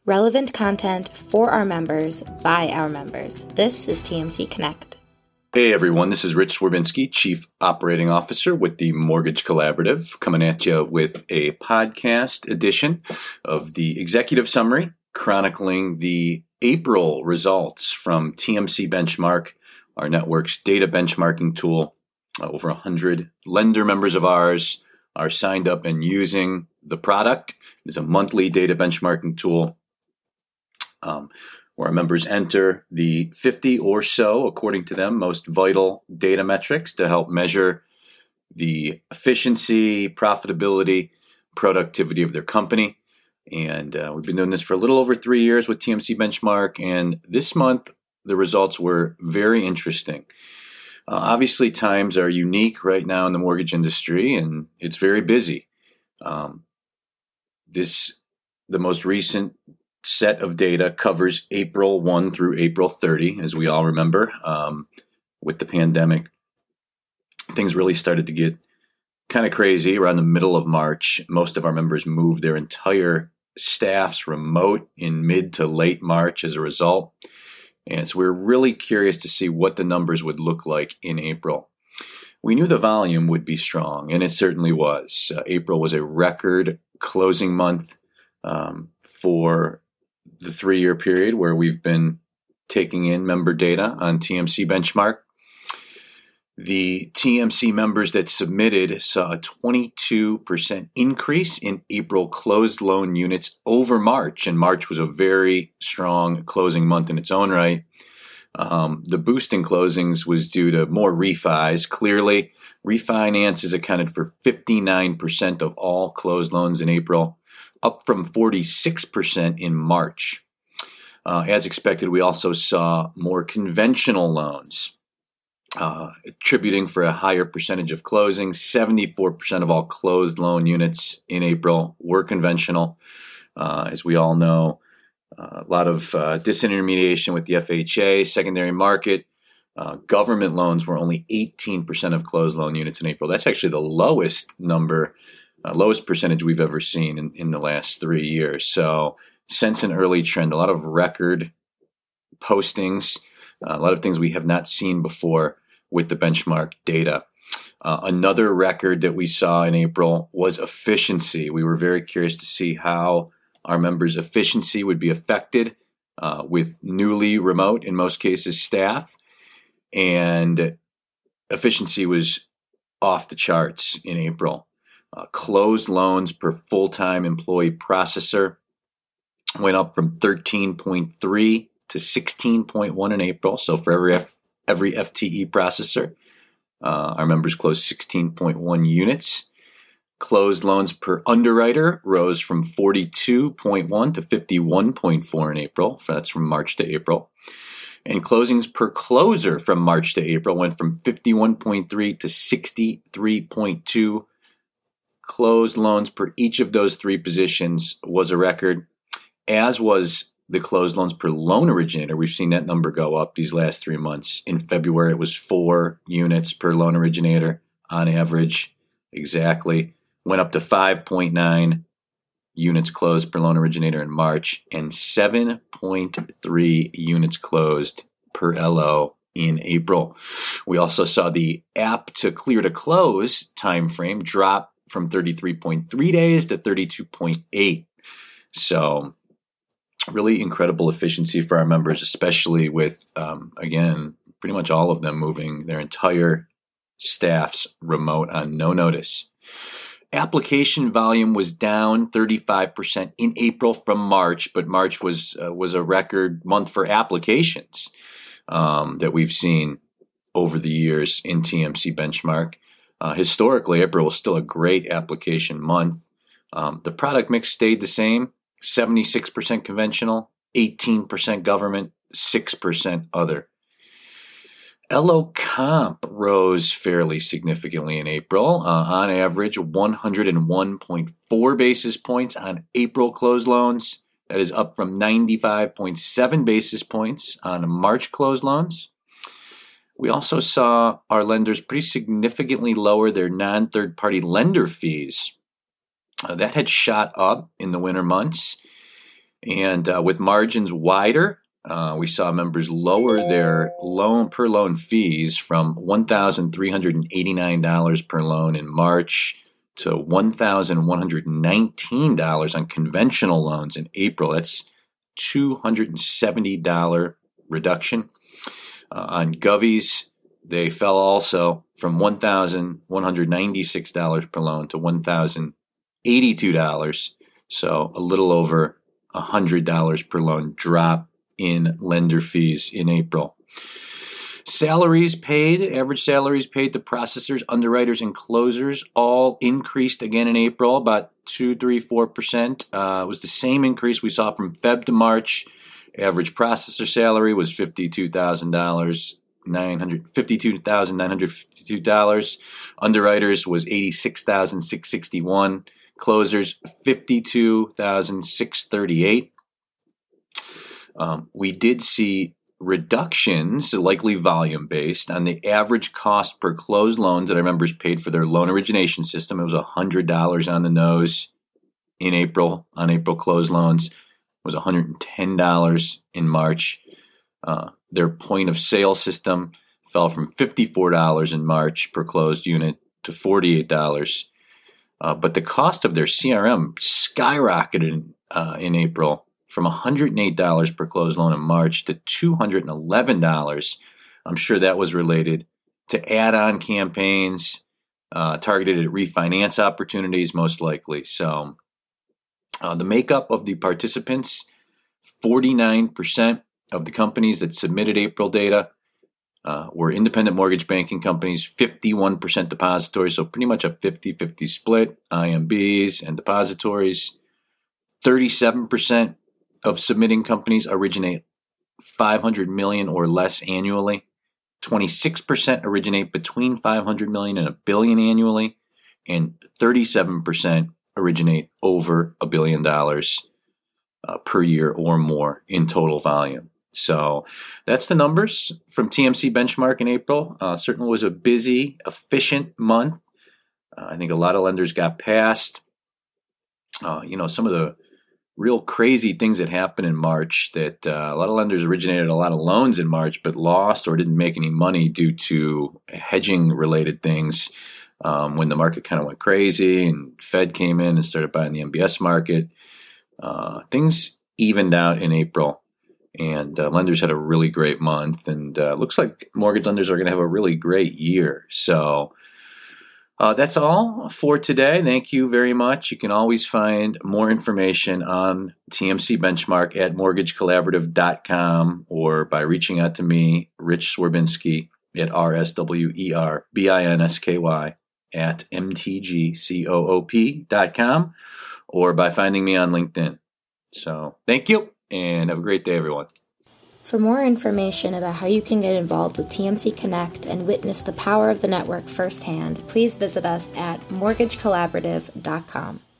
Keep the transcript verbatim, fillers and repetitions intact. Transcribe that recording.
Relevant content for our members by our members. This is T M C Connect. Hey everyone, this is Rich Swerbinsky, Chief Operating Officer with the Mortgage Collaborative, coming at you with a podcast edition of the Executive Summary, chronicling the April results from T M C Benchmark, our network's data benchmarking tool. Uh, over one hundred lender members of ours are signed up and using the product. It's a monthly data benchmarking tool um, where our members enter the fifty or so, according to them, most vital data metrics to help measure the efficiency, profitability, productivity of their company. And uh, we've been doing this for a little over three years with T M C Benchmark. And this month, the results were very interesting. Uh, obviously, times are unique right now in the mortgage industry, and it's very busy. Um, this, the most recent set of data covers April first through April thirtieth, as we all remember. Um, with the pandemic, things really started to get kind of crazy around the middle of March. Most of our members moved their entire staffs remote in mid to late March as a result. And so we're really curious to see what the numbers would look like in April. We knew the volume would be strong, and it certainly was. Uh, April was a record closing month um, for the three-year period where we've been taking in member data on T M C Benchmark. The T M C members that submitted saw a twenty-two percent increase in April closed loan units over March, and March was a very strong closing month in its own right. Um, the boost in closings was due to more refis. Clearly, refinances accounted for fifty-nine percent of all closed loans in April, up from forty-six percent in March. Uh, as expected, we also saw more conventional loans, uh, attributing for a higher percentage of closings. seventy-four percent of all closed loan units in April were conventional. Uh, as we all know, uh, a lot of uh, disintermediation with the F H A, secondary market. Uh, government loans were only eighteen percent of closed loan units in April. That's actually the lowest number, uh, lowest percentage we've ever seen in, in the last three years. So since an early trend, a lot of record postings, uh, a lot of things we have not seen before with the benchmark data. Uh, another record that we saw in April was efficiency. We were very curious to see how our members' efficiency would be affected uh, with newly remote, in most cases, staff. And efficiency was off the charts in April. Uh, closed loans per full-time employee processor went up from thirteen point three to sixteen point one in April. So for every F, every F T E processor, uh, our members closed sixteen point one units. Closed loans per underwriter rose from forty-two point one to fifty-one point four in April. That's from March to April. And closings per closer from March to April went from fifty-one point three to sixty-three point two. Closed loans per each of those three positions was a record, as was the closed loans per loan originator. We've seen that number go up these last three months. In February, it was four units per loan originator on average, exactly. Went up to five point nine units closed per loan originator in March, and seven point three units closed per L O in April. We also saw the app to clear to close timeframe drop from thirty-three point three days to thirty-two point eight. So really incredible efficiency for our members, especially with, um, again, pretty much all of them moving their entire staffs remote on no notice. Application volume was down thirty-five percent in April from March, but March was uh, was a record month for applications um, that we've seen over the years in T M C Benchmark. Uh, historically, April was still a great application month. Um, the product mix stayed the same, seventy-six percent conventional, eighteen percent government, six percent other. L O comp rose fairly significantly in April, uh, on average one hundred one point four basis points on April closed loans. That is up from ninety-five point seven basis points on March closed loans. We also saw our lenders pretty significantly lower their non-third-party lender fees. Uh, that had shot up in the winter months, And uh, with margins wider, uh, we saw members lower their loan per loan fees from one thousand three hundred eighty-nine dollars per loan in March to one thousand one hundred nineteen dollars on conventional loans in April. That's two hundred seventy dollars reduction. Uh, on govies, they fell also from one thousand one hundred ninety-six dollars per loan to one thousand eighty-two dollars. So a little over one hundred dollars per loan drop in lender fees in April. Salaries paid, average salaries paid to processors, underwriters, and closers all increased again in April, about two, three, four percent. Uh, it was the same increase we saw from Feb to March. Average processor salary was fifty-two thousand dollars. nine hundred fifty-two thousand nine hundred fifty-two dollars. Underwriters was eighty-six thousand six hundred sixty-one dollars. Closers fifty-two thousand six hundred thirty-eight dollars. Um, we did see reductions, likely volume-based, on the average cost per closed loans that our members paid for their loan origination system. It was one hundred dollars on the nose in April on April closed loans. It was one hundred ten dollars in March. Uh, their point of sale system fell from fifty-four dollars in March per closed unit to forty-eight dollars. Uh, but the cost of their C R M skyrocketed uh, in April from one hundred eight dollars per closed loan in March to two hundred eleven dollars. I'm sure that was related to add-on campaigns uh, targeted at refinance opportunities, most likely. So uh, the makeup of the participants, forty-nine percent of the companies that submitted April data uh, were independent mortgage banking companies, fifty-one percent depositories, so pretty much a fifty-fifty split, I M Bs and depositories. thirty-seven percent of submitting companies originate five hundred million dollars or less annually. twenty-six percent originate between five hundred million dollars and a billion annually, and thirty-seven percent originate over a billion dollars uh, per year or more in total volume. So that's the numbers from T M C Benchmark in April. Uh, certainly was a busy, efficient month. Uh, I think a lot of lenders got past, uh, you know, some of the real crazy things that happened in March, that uh, a lot of lenders originated a lot of loans in March but lost or didn't make any money due to hedging related things um, when the market kind of went crazy and Fed came in and started buying the M B S market. Uh, things evened out in April, and uh, lenders had a really great month, and uh, looks like mortgage lenders are going to have a really great year. So Uh, that's all for today. Thank you very much. You can always find more information on T M C Benchmark at mortgage collaborative dot com or by reaching out to me, Rich Swerbinsky, at R S W E R B I N S K Y at M T G coop dot com, or by finding me on LinkedIn. So thank you, and have a great day, everyone. For more information about how you can get involved with T M C Connect and witness the power of the network firsthand, please visit us at mortgage collaborative dot com.